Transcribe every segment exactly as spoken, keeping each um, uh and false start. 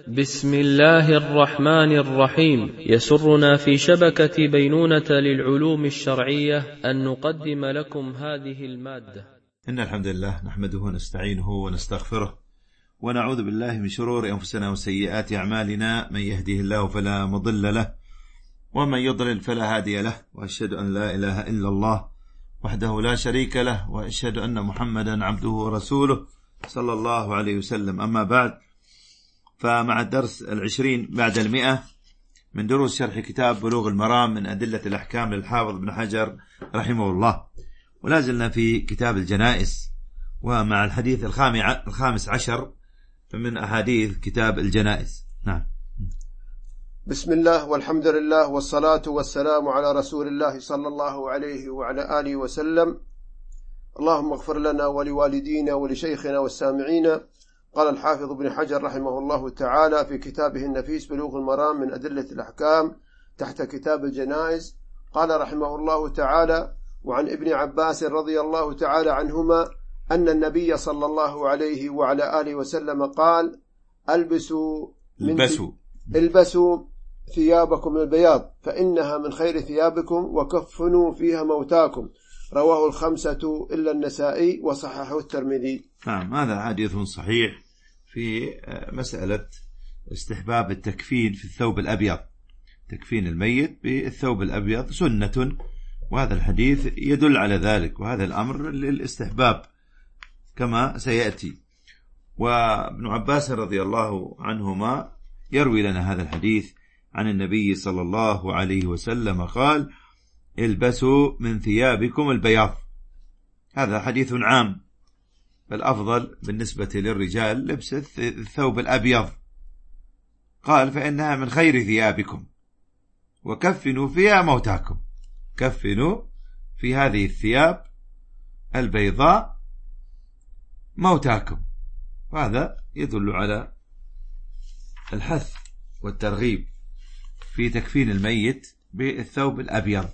بسم الله الرحمن الرحيم. يسرنا في شبكة بينونة للعلوم الشرعية أن نقدم لكم هذه المادة. إن الحمد لله نحمده ونستعينه ونستغفره ونعوذ بالله من شرور أنفسنا وسيئات أعمالنا، من يهده الله فلا مضل له ومن يضلل فلا هادي له، وأشهد أن لا إله إلا الله وحده لا شريك له، وأشهد أن محمدا عبده ورسوله صلى الله عليه وسلم. أما بعد، فمع الدرس العشرين بعد المئة من دروس شرح كتاب بلوغ المرام من أدلة الأحكام للحافظ بن حجر رحمه الله، ولازلنا في كتاب الجنائز ومع الحديث الخامس عشر من أحاديث كتاب الجنائز. نعم. بسم الله والحمد لله والصلاة والسلام على رسول الله صلى الله عليه وعلى آله وسلم. اللهم اغفر لنا ولوالدينا ولشيخنا والسامعين. قال الحافظ ابن حجر رحمه الله تعالى في كتابه النفيس بلوغ المرام من أدلة الأحكام تحت كتاب الجنائز، قال رحمه الله تعالى: وعن ابن عباس رضي الله تعالى عنهما أن النبي صلى الله عليه وعلى آله وسلم قال: البسوا من البسوا البسوا ثيابكم البياض فإنها من خير ثيابكم، وكفنوا فيها موتاكم. رواه الخمسة إلا النسائي وصححه الترمذي. نعم، هذا حديث صحيح في مسألة استحباب التكفين في الثوب الأبيض، تكفين الميت بالثوب الأبيض سنة، وهذا الحديث يدل على ذلك، وهذا الأمر للاستحباب كما سيأتي. وابن عباس رضي الله عنهما يروي لنا هذا الحديث عن النبي صلى الله عليه وسلم قال: البسوا من ثيابكم البياض. هذا حديث عام، فالأفضل بالنسبة للرجال لبس الثوب الأبيض. قال: فإنها من خير ثيابكم، وكفنوا فيها موتاكم. كفنوا في هذه الثياب البيضاء موتاكم. وهذا يدل على الحث والترغيب في تكفين الميت بالثوب الأبيض.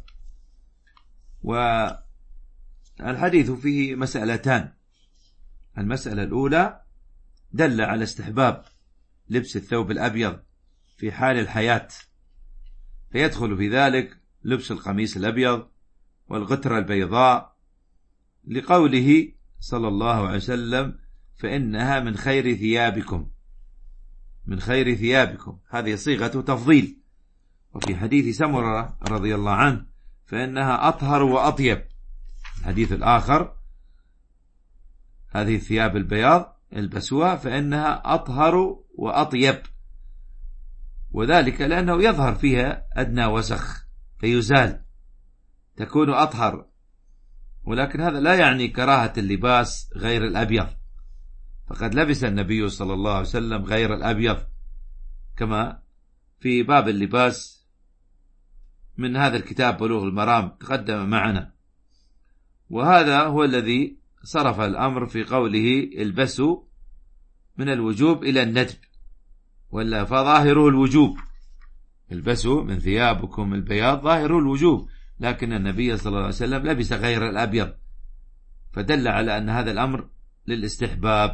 والحديث فيه مسألتان. المسألة الأولى دل على استحباب لبس الثوب الأبيض في حال الحياة، فيدخل في ذلك لبس القميص الأبيض والغترة البيضاء، لقوله صلى الله عليه وسلم: فإنها من خير ثيابكم. من خير ثيابكم هذه صيغة تفضيل. وفي حديث سمرة رضي الله عنه: فإنها أطهر وأطيب. الحديث الآخر: هذه الثياب البياض البسوها فإنها أطهر وأطيب، وذلك لأنه يظهر فيها أدنى وسخ فيزال، تكون أطهر. ولكن هذا لا يعني كراهة اللباس غير الأبيض، فقد لبس النبي صلى الله عليه وسلم غير الأبيض، كما في باب اللباس من هذا الكتاب بلوغ المرام تقدم معنا. وهذا هو الذي صرف الأمر في قوله: البسوا من الوجوب إلى الندب، ولا فظاهره الوجوب. البسوا من ثيابكم البياض ظاهره الوجوب، لكن النبي صلى الله عليه وسلم لبس غير الأبيض، فدل على أن هذا الأمر للاستحباب.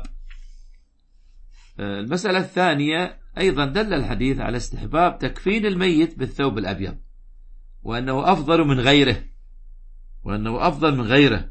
المسألة الثانية أيضا دل الحديث على استحباب تكفين الميت بالثوب الأبيض، وأنه أفضل من غيره، وأنه أفضل من غيره،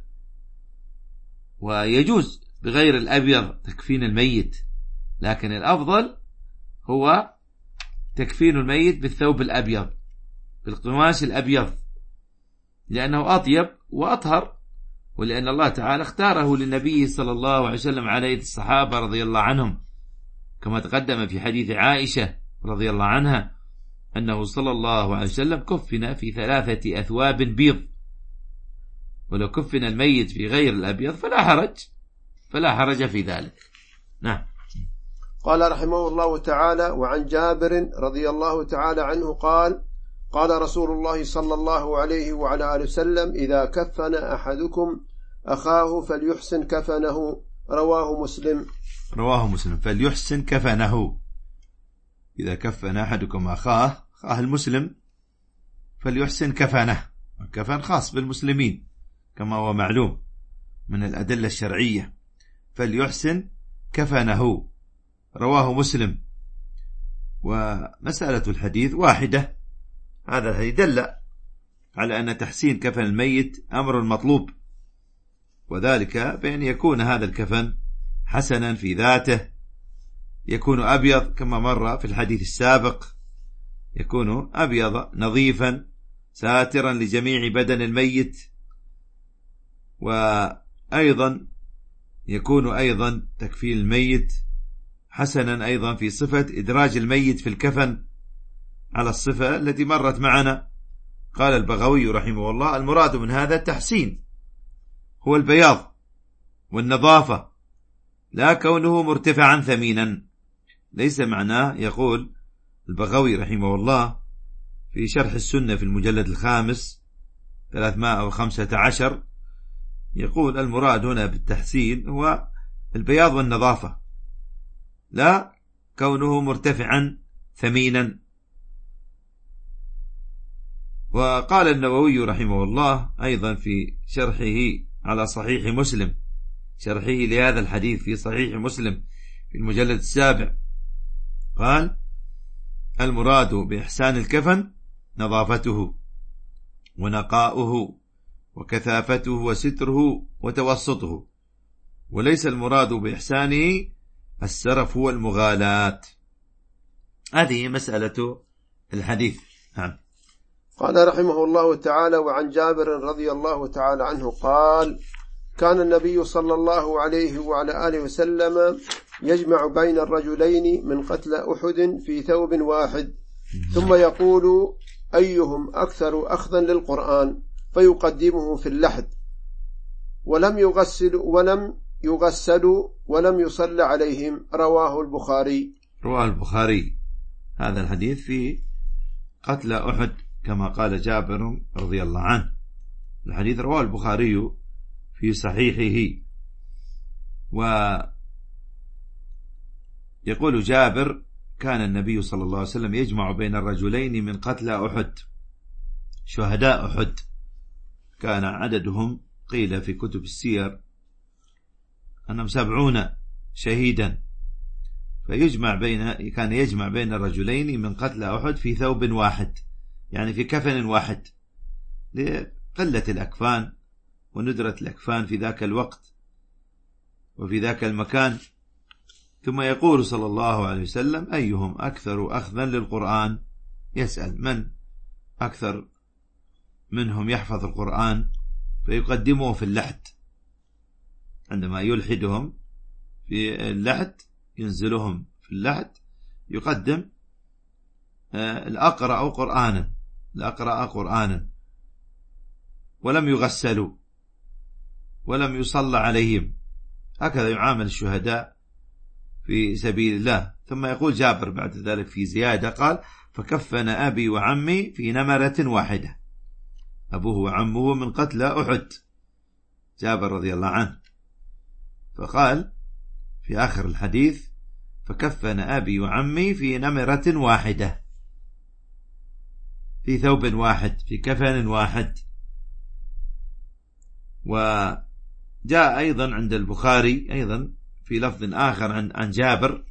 ويجوز بغير الأبيض تكفين الميت، لكن الأفضل هو تكفين الميت بالثوب الأبيض بالقماش الأبيض، لأنه أطيب وأطهر، ولأن الله تعالى اختاره للنبي صلى الله عليه وسلم على يد الصحابة رضي الله عنهم، كما تقدم في حديث عائشة رضي الله عنها أنه صلى الله عليه وسلم كفن في ثلاثة أثواب بيض، ولو كفن الميت في غير الأبيض فلا حرج فلا حرج في ذلك. نعم. قال رحمه الله تعالى: وعن جابر رضي الله تعالى عنه قال: قال رسول الله صلى الله عليه وعلى آله وسلم: إذا كفن أحدكم أخاه فليحسن كفنه. رواه مسلم. رواه مسلم. فليحسن كفنه. إذا كفن أحدكم أخاه، أخاه المسلم، فليحسن كفنه. الكفن خاص بالمسلمين كما هو معلوم من الأدلة الشرعية. فليحسن كفنه. رواه مسلم. ومسألة الحديث واحدة. هذا الحديث دل على أن تحسين كفن الميت أمر مطلوب، وذلك بأن يكون هذا الكفن حسنا في ذاته، يكون أبيض كما مر في الحديث السابق، يكون أبيض نظيفا ساترا لجميع بدن الميت، وأيضا يكون أيضا تكفين الميت حسنا أيضا في صفة إدراج الميت في الكفن على الصفة التي مرت معنا. قال البغوي رحمه الله: المراد من هذا التحسين هو البياض والنظافة، لا كونه مرتفعا ثمينا. ليس معناه، يقول البغوي رحمه الله في شرح السنة في المجلد الخامس ثلاثمائة وخمسة عشر، يقول: المراد هنا بالتحسين هو البياض والنظافة، لا كونه مرتفعا ثمينا. وقال النووي رحمه الله أيضا في شرحه على صحيح مسلم، شرحه لهذا الحديث في صحيح مسلم في المجلد السابع، قال: المراد بإحسان الكفن نظافته ونقاؤه وكثافته وستره وتوسطه، وليس المراد بإحسانه السرف والمغالاة. هذه مسألة الحديث. نعم. قال رحمه الله تعالى: وعن جابر رضي الله تعالى عنه قال: كان النبي صلى الله عليه وعلى آله وسلم يجمع بين الرجلين من قتل أحد في ثوب واحد، ثم يقول: أيهم أكثر أخذا للقرآن، فيقدمه في اللحد، ولم يغسل ولم يغسلوا ولم يصلى عليهم. رواه البخاري. رواه البخاري هذا الحديث في قتل أحد كما قال جابر رضي الله عنه. الحديث رواه البخاري في صحيحه. ويقول جابر: كان النبي صلى الله عليه وسلم يجمع بين الرجلين من قتل أحد، شهداء أحد كان عددهم قيل في كتب السير أنهم سبعون شهيدا، فيجمع بين كان يجمع بين الرجلين من قتل أحد في ثوب واحد، يعني في كفن واحد، لقلة الأكفان وندرة الأكفان في ذاك الوقت وفي ذاك المكان. ثم يقول صلى الله عليه وسلم: أيهم أكثر أخذا للقرآن، يسأل من أكثر منهم يحفظ القرآن، فيقدمه في اللحد، عندما يلحدهم في اللحد ينزلهم في اللحد يقدم الأقرأ قرآنا الأقرأ قرآنا ولم يغسلوا ولم يصلى عليهم. هكذا يعامل الشهداء في سبيل الله. ثم يقول جابر بعد ذلك في زيادة، قال: فكفن أبي وعمي في نمرة واحدة. أبوه وعمه من قتل أحد، جابر رضي الله عنه، فقال في آخر الحديث: فكفن أبي وعمي في نمرة واحدة، في ثوب واحد، في كفن واحد. وجاء أيضا عند البخاري أيضا في لفظ آخر عن عن جابر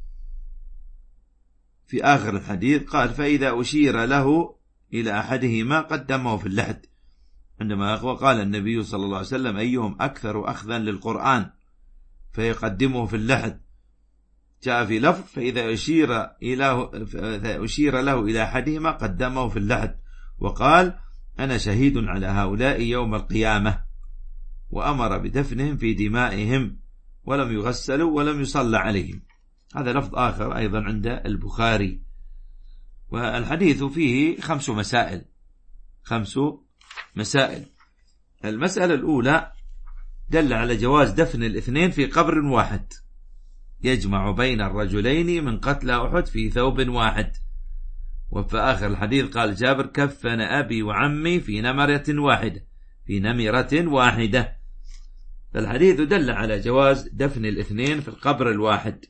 في آخر الحديث، قال: فإذا أشير له إلى أحدهما قدمه في اللحد، عندما قال النبي صلى الله عليه وسلم: أيهم أكثر أخذا للقرآن، فيقدمه في اللحد. جاء في لفظ: فإذا أشير, إله أشير له إلى أحدهما قدمه في اللحد، وقال: أنا شهيد على هؤلاء يوم القيامة، وأمر بدفنهم في دمائهم، ولم يغسلوا ولم يصلى عليهم. هذا لفظ آخر أيضا عند البخاري. والحديث فيه خمس مسائل خمس مسائل المسألة الأولى: دل على جواز دفن الاثنين في قبر واحد، يجمع بين الرجلين من قتل أحد في ثوب واحد. وفي آخر الحديث قال جابر: كفن أبي وعمي في نمرة واحدة، في نمرة واحدة. فالحديث دل على جواز دفن الاثنين في القبر الواحد.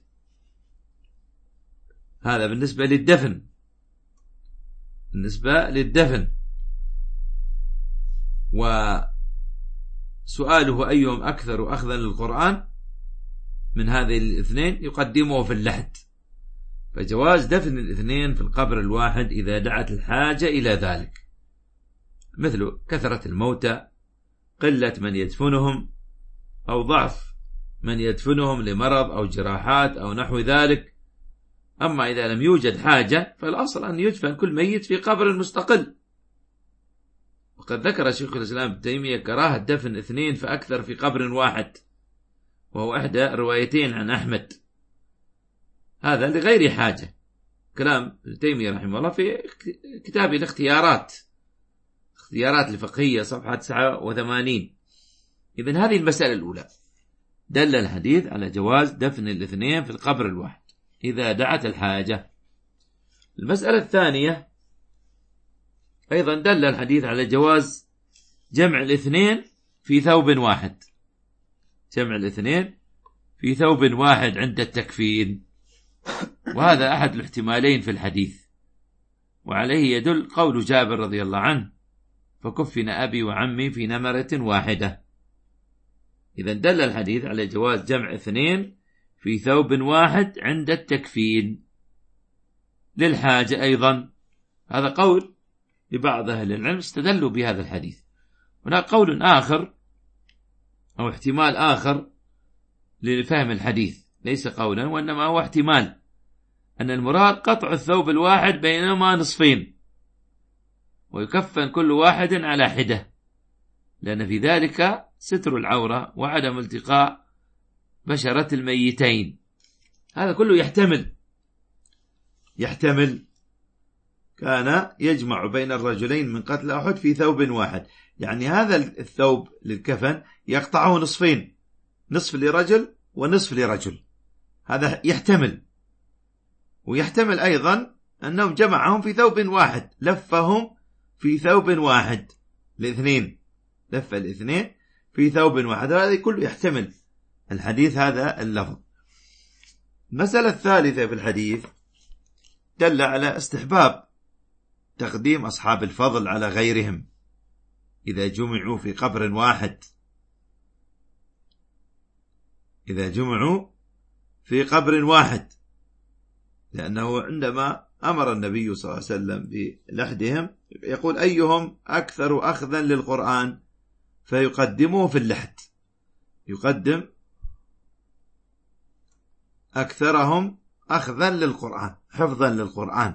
هذا بالنسبة للدفن بالنسبة للدفن وسؤاله: أيهم أكثر أخذا للقرآن، من هذه الاثنين يقدمه في اللحد، فجواز دفن الاثنين في القبر الواحد إذا دعت الحاجة إلى ذلك، مثل كثرة الموتى، قلة من يدفنهم، أو ضعف من يدفنهم لمرض أو جراحات أو نحو ذلك. أما إذا لم يوجد حاجة فالأصل أن يدفن كل ميت في قبر مستقل. وقد ذكر شيخ الإسلام ابن تيمية كراهة دفن اثنين فأكثر في قبر واحد، وهو إحدى روايتين عن أحمد، هذا لغير حاجة. كلام ابن تيمية رحمه الله في كتاب الاختيارات، اختيارات الفقهية صفحة تسعة وثمانين. إذن هذه المسألة الأولى، دل الحديث على جواز دفن الاثنين في القبر الواحد إذا دعت الحاجة. المسألة الثانية أيضا دل الحديث على جواز جمع الاثنين في ثوب واحد، جمع الاثنين في ثوب واحد عند التكفين، وهذا أحد الاحتمالين في الحديث، وعليه يدل قول جابر رضي الله عنه: فكفن أبي وعمي في نمرة واحدة. إذن دل الحديث على جواز جمع اثنين في ثوب واحد عند التكفين للحاجة أيضا. هذا قول لبعض أهل العلم استدلوا بهذا الحديث. هناك قول آخر أو احتمال آخر لفهم الحديث، ليس قولا وإنما هو احتمال، أن المراد قطع الثوب الواحد بينهما نصفين ويكفن كل واحد على حدة، لأن في ذلك ستر العورة وعدم التقاء بشرة الميتين. هذا كله يحتمل يحتمل كان يجمع بين الرجلين من قتل أحد في ثوب واحد، يعني هذا الثوب للكفن يقطعه نصفين، نصف لرجل ونصف لرجل، هذا يحتمل. ويحتمل أيضا أنهم جمعهم في ثوب واحد، لفهم في ثوب واحد، الاثنين لف الاثنين في ثوب واحد، هذا كله يحتمل الحديث هذا اللفظ. المسألة الثالثة في الحديث دل على استحباب تقديم أصحاب الفضل على غيرهم إذا جمعوا في قبر واحد، إذا جمعوا في قبر واحد، لأنه عندما أمر النبي صلى الله عليه وسلم بلحدهم يقول: أيهم أكثر أخذا للقرآن فيقدمه في اللحد، يقدم أكثرهم أخذا للقرآن، حفظا للقرآن.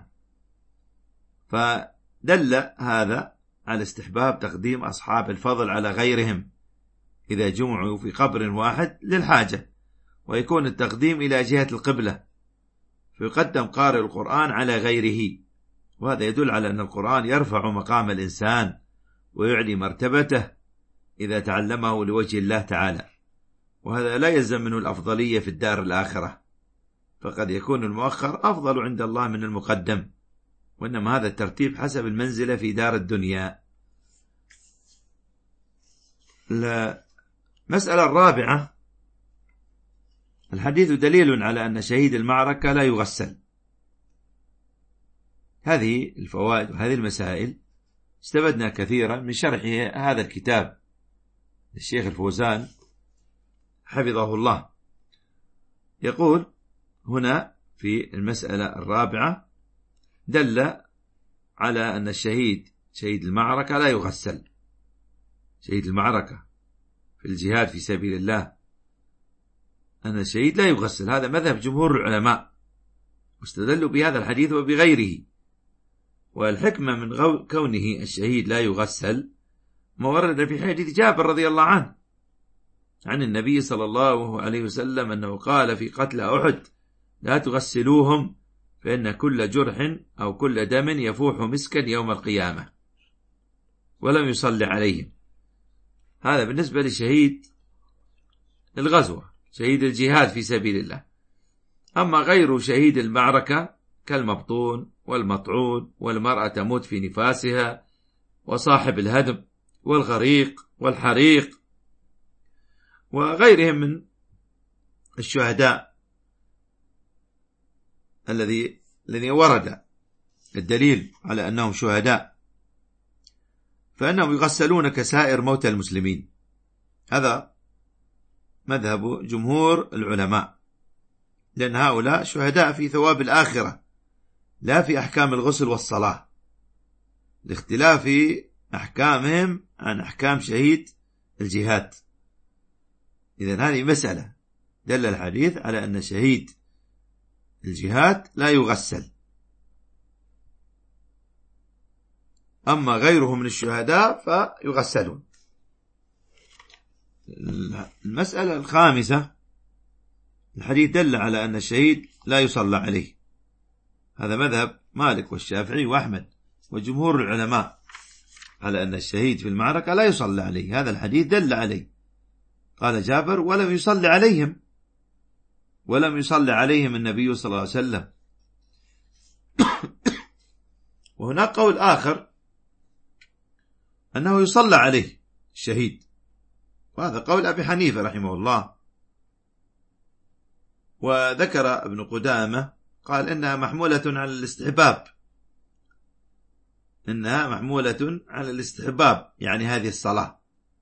فدل هذا على استحباب تقديم أصحاب الفضل على غيرهم إذا جمعوا في قبر واحد للحاجة، ويكون التقديم إلى جهة القبلة، فيقدم قارئ القرآن على غيره، وهذا يدل على أن القرآن يرفع مقام الإنسان ويعلي مرتبته إذا تعلمه لوجه الله تعالى، وهذا لا يلزم منه الأفضلية في الدار الآخرة، فقد يكون المؤخر أفضل عند الله من المقدم، وإنما هذا الترتيب حسب المنزلة في دار الدنيا. المسألة الرابعة، الحديث دليل على أن شهيد المعركة لا يغسل. هذه الفوائد وهذه المسائل استفدنا كثيرا من شرح هذا الكتاب للشيخ الفوزان حفظه الله. يقول هنا في المسألة الرابعة: دل على أن الشهيد شهيد المعركة لا يغسل، شهيد المعركة في الجهاد في سبيل الله، أن الشهيد لا يغسل، هذا مذهب جمهور العلماء، واستدلوا بهذا الحديث وبغيره. والحكمة من كونه الشهيد لا يغسل ما ورد في حديث جابر رضي الله عنه عن النبي صلى الله عليه وسلم أنه قال في قتل أحد: لا تغسلوهم فإن كل جرح أو كل دم يفوح مسكا يوم القيامة، ولم يصلي عليهم. هذا بالنسبة لشهيد الغزوة، شهيد الجهاد في سبيل الله. أما غير شهيد المعركة كالمبطون والمطعون والمرأة تموت في نفاسها وصاحب الهدم والغريق والحريق وغيرهم من الشهداء الذي الذي ورد الدليل على أنهم شهداء، فإنهم يغسلون كسائر موتى المسلمين. هذا مذهب جمهور العلماء، لأن هؤلاء شهداء في ثواب الآخرة لا في أحكام الغسل والصلاة، لاختلاف أحكامهم عن أحكام شهيد الجهاد. إذن هذه مسألة دل الحديث على أن شهيد الجهاد لا يغسل، أما غيره من الشهداء فيغسلون. المسألة الخامسة، الحديث دل على أن الشهيد لا يصلى عليه، هذا مذهب مالك والشافعي وأحمد وجمهور العلماء على أن الشهيد في المعركة لا يصلى عليه، هذا الحديث دل عليه. قال جابر: ولم يصلي عليهم ولم يصلي عليهم النبي صلى الله عليه وسلم. وهناك قول آخر أنه يصلى عليه الشهيد، وهذا قول أبي حنيفة رحمه الله. وذكر ابن قدامة قال إنها محمولة على الاستحباب، إنها محمولة على الاستحباب يعني هذه الصلاة.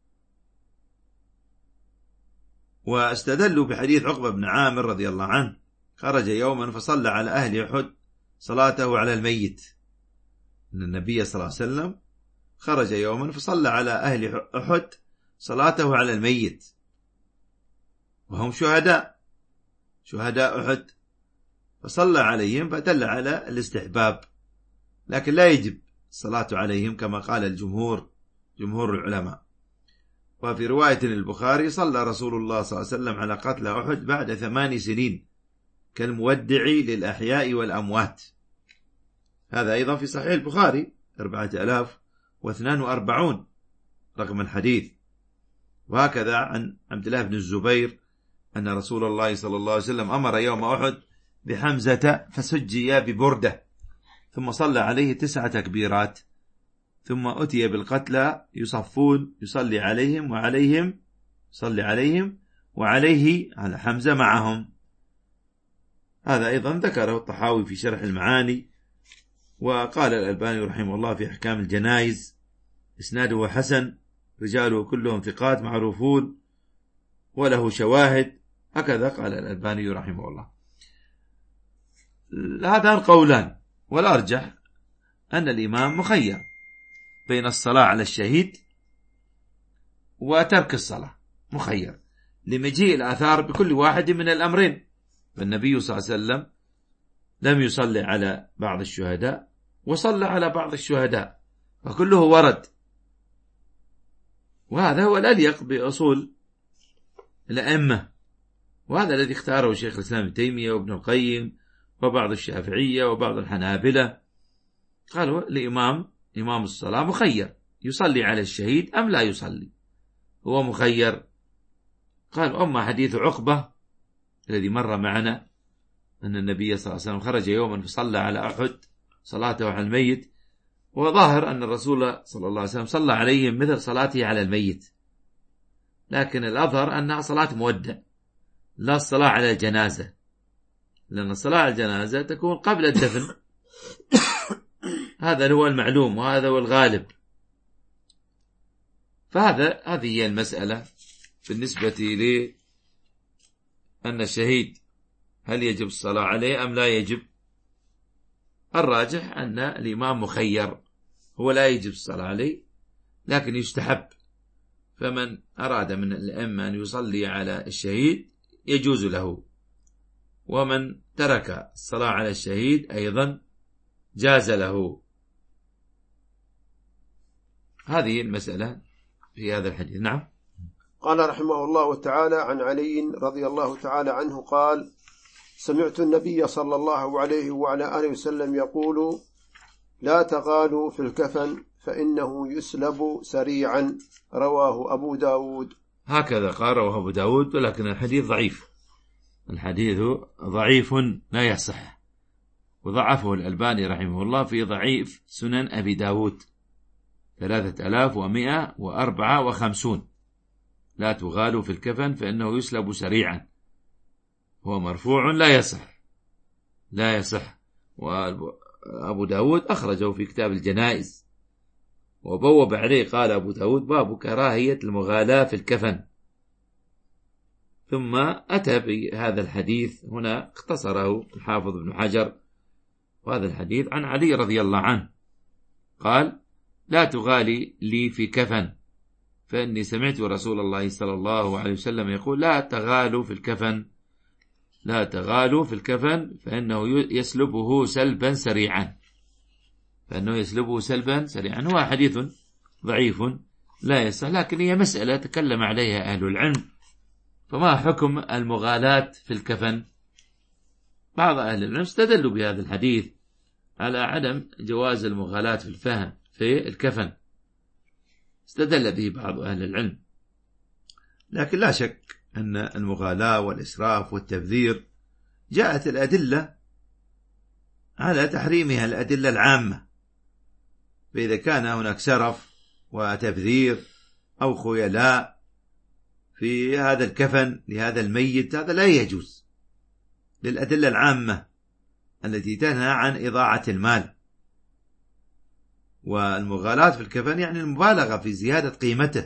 واستدلوا بحديث عقبة بن عامر رضي الله عنه: خرج يوما فصلى على أهل أحد صلاته على الميت. أن النبي صلى الله عليه وسلم خرج يوما فصلى على أهل أحد صلاته على الميت، وهم شهداء شهداء أحد، فصلى عليهم، فدل على الاستحباب، لكن لا يجب الصلاة عليهم كما قال الجمهور جمهور العلماء. وفي رواية البخاري: صلى رسول الله صلى الله عليه وسلم على قتل أحد بعد ثمان سنين كالمودع للأحياء والأموات. هذا أيضا في صحيح البخاري أربعة آلاف واثنان وأربعون رقم الحديث. وهكذا عن عبد الله بن الزبير أن رسول الله صلى الله عليه وسلم أمر يوم أحد بحمزة فسجي ببردة، ثم صلى عليه تسعة تكبيرات، ثم أتي بالقتلى يصفون يصلي عليهم وعليهم صلي عليهم وعليه على حمزة معهم. هذا أيضا ذكره الطحاوي في شرح المعاني. وقال الألباني رحمه الله في أحكام الجنائز: إسناده حسن، رجاله كلهم ثقات معروفون وله شواهد. هكذا قال الألباني رحمه الله. هذان قولان، والأرجح أن الإمام مخير بين الصلاة على الشهيد وترك الصلاة، مخير لمجيء الآثار بكل واحد من الأمرين. فالنبي صلى الله عليه وسلم لم يصلي على بعض الشهداء وصلى على بعض الشهداء، فكله ورد، وهذا هو الأليق بأصول الأئمة، وهذا الذي اختاره شيخ الإسلام ابن تيمية وابن القيم وبعض الشافعية وبعض الحنابلة. قالوا الإمام إمام الصلاة مخير، يصلي على الشهيد أم لا يصلي، هو مخير. قال: أما حديث عقبة الذي مر معنا أن النبي صلى الله عليه وسلم خرج يوما فصلى على أحد صلاته على الميت، وظاهر أن الرسول صلى الله عليه وسلم صلى عليهم مثل صلاته على الميت، لكن الأظهر أنها صلاة مودع لا الصلاة على الجنازة، لأن الصلاة على الجنازة تكون قبل الدفن، هذا هو المعلوم وهذا هو الغالب. فهذا هذه هي المسألة بالنسبة لي أن الشهيد هل يجب الصلاة عليه أم لا يجب. الراجح أن الإمام مخير، هو لا يجب الصلاة عليه لكن يستحب، فمن أراد من الأئمة أن يصلي على الشهيد يجوز له، ومن ترك الصلاة على الشهيد أيضا جاز له. هذه المسألة في هذا الحديث. نعم. قال رحمه الله تعالى: عن علي رضي الله تعالى عنه قال: سمعت النبي صلى الله عليه وعلى آله وسلم يقول: لا تغالوا في الكفن فإنه يسلب سريعا. رواه أبو داود. هكذا قال رواه أبو داود، ولكن الحديث ضعيف، الحديث ضعيف لا يصح، وضعفه الألباني رحمه الله في ضعيف سنن أبي داود ثلاثة آلاف ومئة وأربعة وخمسون. لا تغالوا في الكفن فإنه يسلب سريعا، هو مرفوع لا يصح لا يصح. وأبو داود أخرجه في كتاب الجنائز وبوب عليه، قال أبو داود: باب كراهية المغالاة في الكفن، ثم أتى بهذا الحديث هنا اختصره الحافظ ابن حجر، وهذا الحديث عن علي رضي الله عنه قال: لا تغالي لي في كفن، فإني سمعت رسول الله صلى الله عليه وسلم يقول: لا تغالوا في الكفن، لا تغالوا في الكفن فإنه يسلبه سلبا سريعا، فإنه يسلبه سلبا سريعا. هو حديث ضعيف لا يصح، لكن هي مسألة تكلم عليها أهل العلم. فما حكم المغالاة في الكفن؟ بعض أهل العلم استدلوا بهذا الحديث على عدم جواز المغالاة في الفهم في الكفن، استدل به بعض أهل العلم. لكن لا شك أن المغالاة والإسراف والتبذير جاءت الأدلة على تحريمها، الأدلة العامة. فإذا كان هناك سرف وتبذير أو خيلاء في هذا الكفن لهذا الميت، هذا لا يجوز للأدلة العامة التي تنهى عن إضاعة المال. والمغالاة في الكفن يعني المبالغة في زيادة قيمته،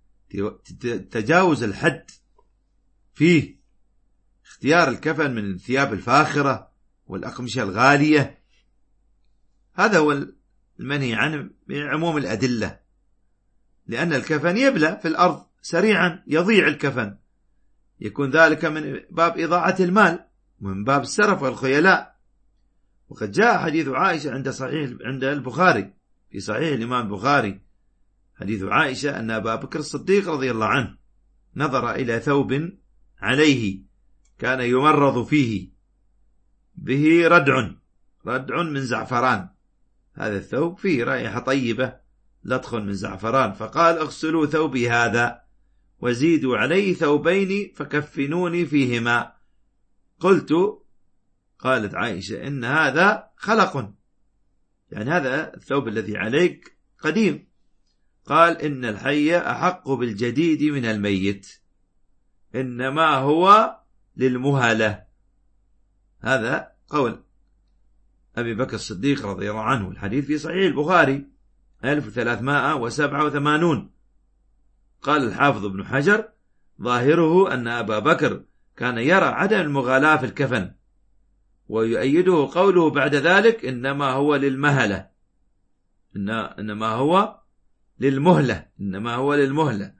تجاوز الحد فيه، اختيار الكفن من الثياب الفاخرة والأقمشة الغالية، هذا هو المنهي عنه بعموم الأدلة. لأن الكفن يبلى في الأرض سريعا، يضيع الكفن، يكون ذلك من باب إضاعة المال ومن باب السرف والخيلاء. وقد جاء حديث عائشة عند صحيح عند البخاري، في صحيح الإمام البخاري، حديث عائشة أن أبا بكر الصديق رضي الله عنه نظر إلى ثوب عليه كان يمرض فيه به ردع ردع من زعفران، هذا الثوب فيه رائحة طيبة لطخ من زعفران، فقال: اغسلوا ثوبي هذا وزيدوا عليه ثوبين فكفنوني فيهما. قلت، قالت عائشة: إن هذا خلق، يعني هذا الثوب الذي عليك قديم. قال: إن الحي أحق بالجديد من الميت، إنما هو للمهلة. هذا قول أبي بكر الصديق رضي الله عنه، الحديث في صحيح البخاري ألف وثلاثمائة وسبعة وثمانين. قال الحافظ ابن حجر: ظاهره أن أبا بكر كان يرى عدم المغالاة في الكفن، ويؤيده قوله بعد ذلك: إنما هو للمهلة، إنما هو للمهلة، إنما هو للمهلة.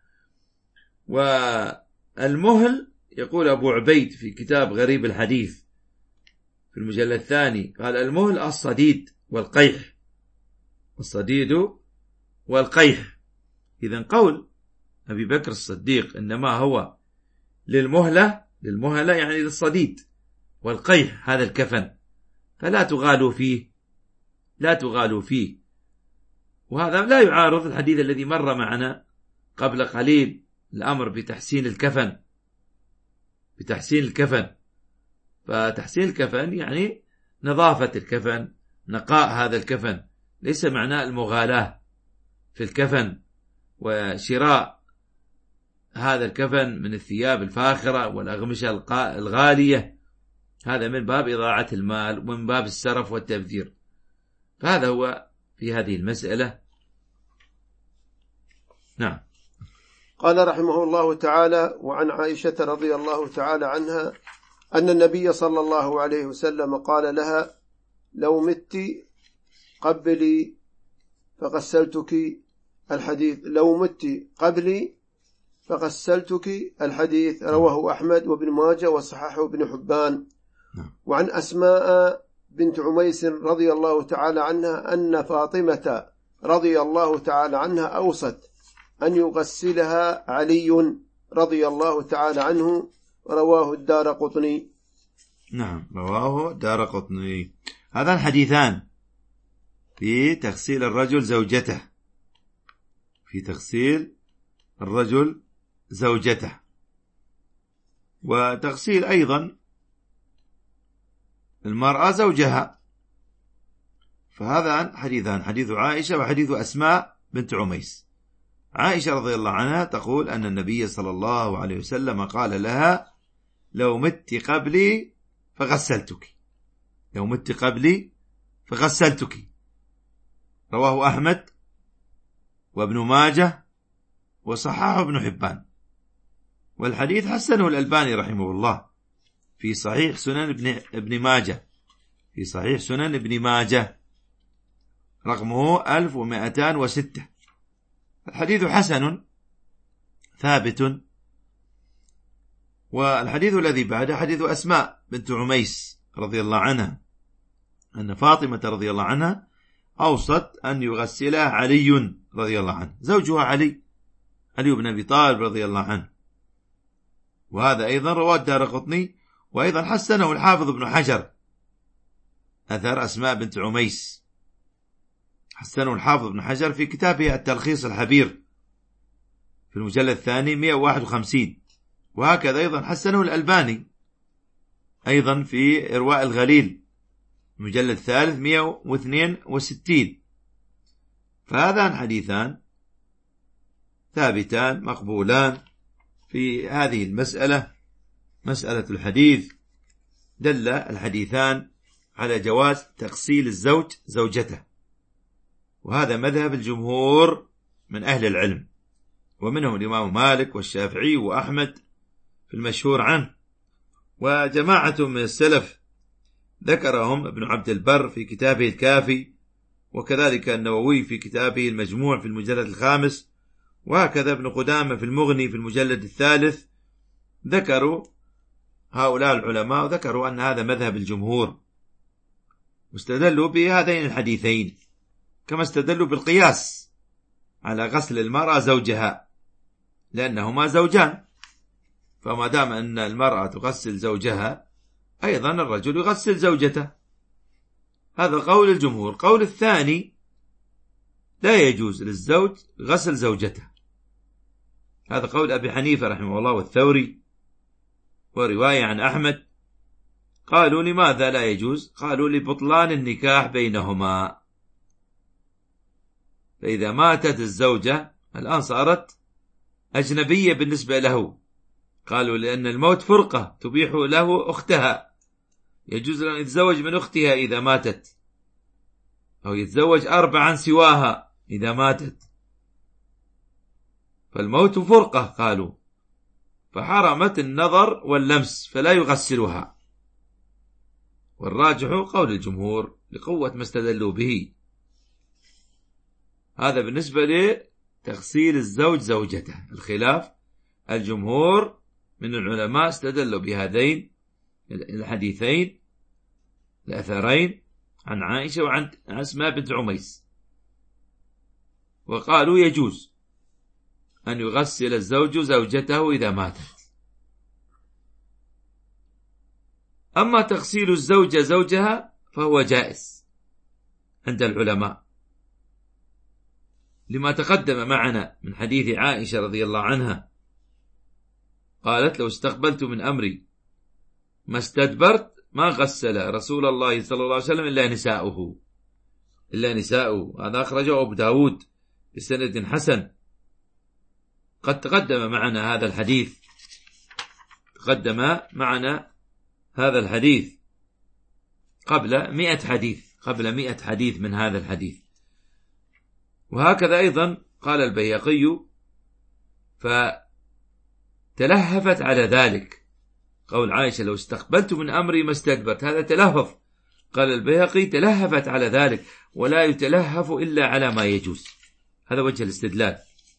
والمهل يقول أبو عبيد في كتاب غريب الحديث في المجلد الثاني، قال: المهل الصديد والقيح، الصديد والقيح. إذن قول أبي بكر الصديق إنما هو للمهلة، للمهلة يعني للصديد والقيح، هذا الكفن، فلا تغالوا فيه، لا تغالوا فيه. وهذا لا يعارض الحديث الذي مر معنا قبل قليل، الأمر بتحسين الكفن، بتحسين الكفن. فتحسين الكفن يعني نظافة الكفن، نقاء هذا الكفن، ليس معناه المغالاة في الكفن وشراء هذا الكفن من الثياب الفاخرة والأغمشة الغالية، هذا من باب إضاعة المال ومن باب السرف والتبذير. فهذا هو في هذه المسألة. نعم. قال رحمه الله تعالى: وعن عائشة رضي الله تعالى عنها أن النبي صلى الله عليه وسلم قال لها: لو مت قبلي فغسلتك الحديث، لو مت قبلي فغسلتك الحديث. رواه أحمد وابن ماجه وصححه ابن حبان. وعن أسماء بنت عميس رضي الله تعالى عنها أن فاطمة رضي الله تعالى عنها أوصت أن يغسلها علي رضي الله تعالى عنه. رواه الدارقطني. نعم، رواه الدارقطني. هذان حديثان في تغسيل الرجل زوجته، في تغسيل الرجل زوجته، وتغسيل أيضا المرأة زوجها. فهذا حديثان، حديث عائشة وحديث أسماء بنت عميس. عائشة رضي الله عنها تقول أن النبي صلى الله عليه وسلم قال لها: لو مت قبلي فغسلتك، لو مت قبلي فغسلتك. رواه أحمد وابن ماجه وصححه ابن حبان. والحديث حسنه الألباني رحمه الله في صحيح سنن ابن, ابن ماجه في صحيح سنن ابن ماجه رقمه ألف ومئتان وستة. الحديث حسن ثابت. والحديث الذي بعده حديث أسماء بنت عميس رضي الله عنها أن فاطمة رضي الله عنها أوصت أن يغسلها علي رضي الله عنه، زوجها علي علي بن أبي طالب رضي الله عنه. وهذا أيضا رواه الدارقطني، وأيضا حسنه الحافظ ابن حجر أثر أسماء بنت عميس، حسنه الحافظ ابن حجر في كتابه التلخيص الحبير في المجلد الثاني مئة وواحد وخمسين. وهكذا أيضا حسنه الألباني أيضا في إرواء الغليل المجلد الثالث مئة واثنين وستين. فهذان حديثان ثابتان مقبولان في هذه المسألة، مسألة الحديث. دل الحديثان على جواز تغسيل الزوج زوجته، وهذا مذهب الجمهور من أهل العلم، ومنهم الإمام مالك والشافعي وأحمد في المشهور عنه، وجماعة من السلف ذكرهم ابن عبد البر في كتابه الكافي، وكذلك النووي في كتابه المجموع في المجلد الخامس، وهكذا ابن قدامة في المغني في المجلد الثالث. ذكروا هؤلاء العلماء وذكروا أن هذا مذهب الجمهور، واستدلوا بهذين الحديثين، كما استدلوا بالقياس على غسل المرأة زوجها، لأنهما زوجان، فما دام أن المرأة تغسل زوجها أيضا الرجل يغسل زوجته. هذا قول الجمهور. قول الثاني لا يجوز للزوج غسل زوجته، هذا قول أبي حنيفة رحمه الله والثوري، ورواية عن أحمد. قالوا لماذا لا يجوز؟ قالوا لبطلان النكاح بينهما، فإذا ماتت الزوجة الآن صارت أجنبية بالنسبة له. قالوا لأن الموت فرقة تبيح له أختها، يجوز أن يتزوج من أختها إذا ماتت، أو يتزوج أربعا سواها إذا ماتت، فالموت فرقة قالوا، فحرمت النظر واللمس فلا يغسلها. والراجح قول الجمهور لقوة ما استدلوا به. هذا بالنسبة لتغسيل الزوج زوجته. الخلاف الجمهور من العلماء استدلوا بهذين الحديثين الأثرين عن عائشة وعن أسماء بنت عميس، وقالوا يجوز أن يغسل الزوج زوجته إذا ماتت. أما تغسيل الزوجة زوجها فهو جائز عند العلماء، لما تقدم معنا من حديث عائشة رضي الله عنها قالت: لو استقبلت من أمري ما استدبرت ما غسل رسول الله صلى الله عليه وسلم إلا نساؤه إلا نساؤه. هذا أخرجه أبو داود بسند حسن. قد تقدم معنا هذا الحديث تقدم معنا هذا الحديث قبل مئة حديث قبل مئة حديث من هذا الحديث. وهكذا أيضا قال البيهقي فتلهفت على ذلك، قول عائشة: لو استقبلت من أمري ما استدبرت، هذا تلهف. قال البيهقي: تلهفت على ذلك، ولا يتلهف إلا على ما يجوز. هذا وجه الاستدلال.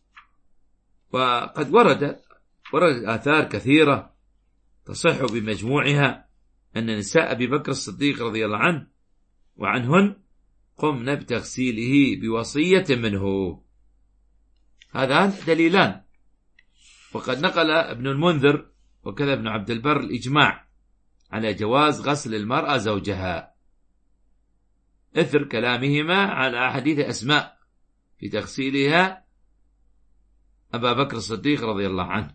وقد ورد ورد آثار كثيرة تصح بمجموعها أن نساء أبي بكر الصديق رضي الله عنه وعنهن قمنا بتغسيله بوصية منه. هذان دليلان. وقد نقل ابن المنذر وكذا ابن عبد البر الإجماع على جواز غسل المرأة زوجها، إثر كلامهما على حديث أسماء في تغسيلها أبا بكر الصديق رضي الله عنه.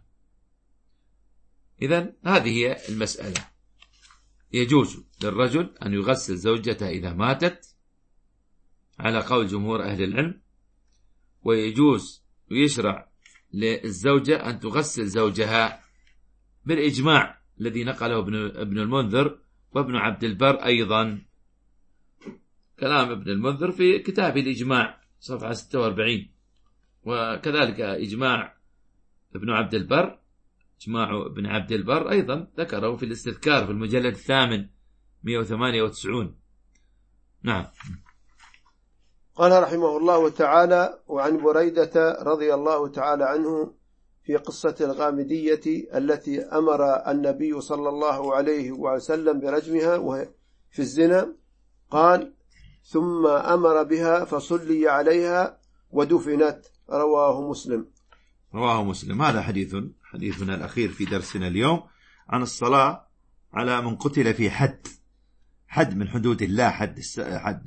إذن هذه هي المسألة. يجوز للرجل أن يغسل زوجته إذا ماتت على قول جمهور أهل العلم، ويجوز ويشرع للزوجة أن تغسل زوجها بالإجماع الذي نقله ابن المنذر وابن عبد البر أيضا. كلام ابن المنذر في كتاب الإجماع صفحة ستة وأربعين، وكذلك إجماع ابن عبد البر إجماع ابن عبد البر أيضا ذكره في الاستذكار في المجلد الثامن مئة وثمانية وتسعين. نعم. قال رحمه الله تعالى: وعن بريدة رضي الله تعالى عنه في قصة الغامدية التي أمر النبي صلى الله عليه وسلم برجمها وهي في الزنا، قال: ثم أمر بها فصلي عليها ودفنت. رواه مسلم. رواه مسلم. هذا حديث حديثنا الأخير في درسنا اليوم عن الصلاة على من قتل في حد حد من حدود الله، حد حد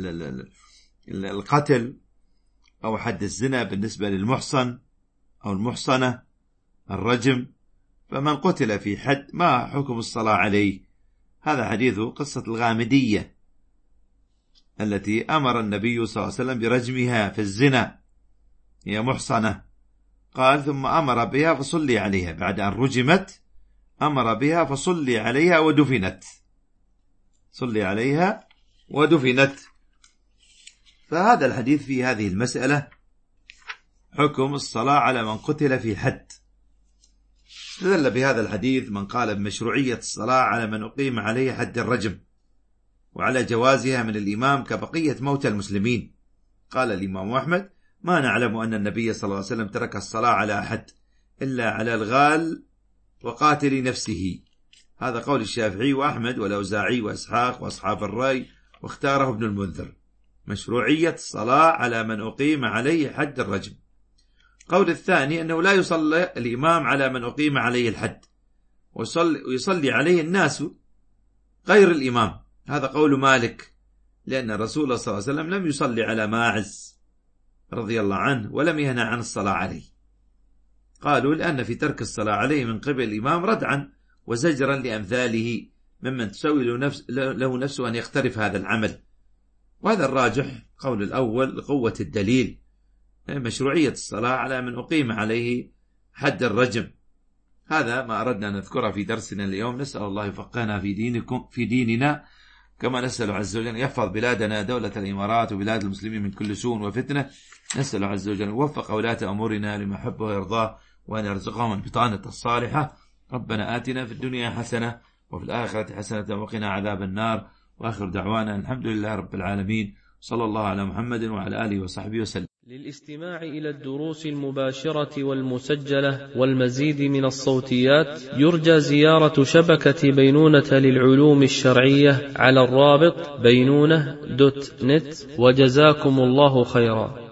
القتل أو حد الزنا بالنسبة للمحصن أو المحصنة، الرجم. فمن قتل في حد ما حكم الصلاة عليه؟ هذا حديث قصة الغامدية التي أمر النبي صلى الله عليه وسلم برجمها في الزنا، هي محصنة. قال: ثم أمر بها فصلي عليها، بعد أن رجمت أمر بها فصلي عليها ودفنت، صلي عليها ودفنت. فهذا الحديث في هذه المسألة حكم الصلاة على من قتل في حد. استدل بهذا الحديث من قال بمشروعية الصلاة على من أقيم عليه حد الرجم وعلى جوازها من الإمام كبقية موتى المسلمين. قال الإمام أحمد: ما نعلم أن النبي صلى الله عليه وسلم ترك الصلاة على أحد إلا على الغال وقاتل نفسه. هذا قول الشافعي وأحمد والأوزاعي وإسحاق وأصحاب الرأي، واختاره ابن المنذر مشروعية الصلاة على من أقيم عليه حد الرجم. قول الثاني أنه لا يصلي الإمام على من أقيم عليه الحد، ويصلي عليه الناس غير الإمام. هذا قول مالك، لأن الرسول صلى الله عليه وسلم لم يصلي على ماعز رضي الله عنه ولم ينهى عن الصلاة عليه. قالوا لأن في ترك الصلاة عليه من قبل الإمام ردعا وزجرا لأمثاله ممن تسوي له نفسه أن يقترف هذا العمل. وهذا الراجح قول الأول لقوة الدليل، مشروعية الصلاة على من أقيم عليه حد الرجم. هذا ما أردنا نذكره في درسنا اليوم. نسأل الله يفقهنا في دينكم في ديننا، كما نسأل عز وجل يحفظ بلادنا دولة الإمارات وبلاد المسلمين من كل سوء وفتنة. نسأل عز وجل يوفق ولاة أمورنا لما يحب ويرضاه، وأن يرزقهم البطانة الصالحة. ربنا آتنا في الدنيا حسنة وفي الآخرة حسنة وقنا عذاب النار. وآخر دعوانا الحمد لله رب العالمين، صلى الله على محمد وعلى آله وصحبه وسلم. للاستماع إلى الدروس المباشرة والمسجلة والمزيد من الصوتيات يرجى زيارة شبكة بينونة للعلوم الشرعية على الرابط بينونة دوت نت. وجزاكم الله خيرا.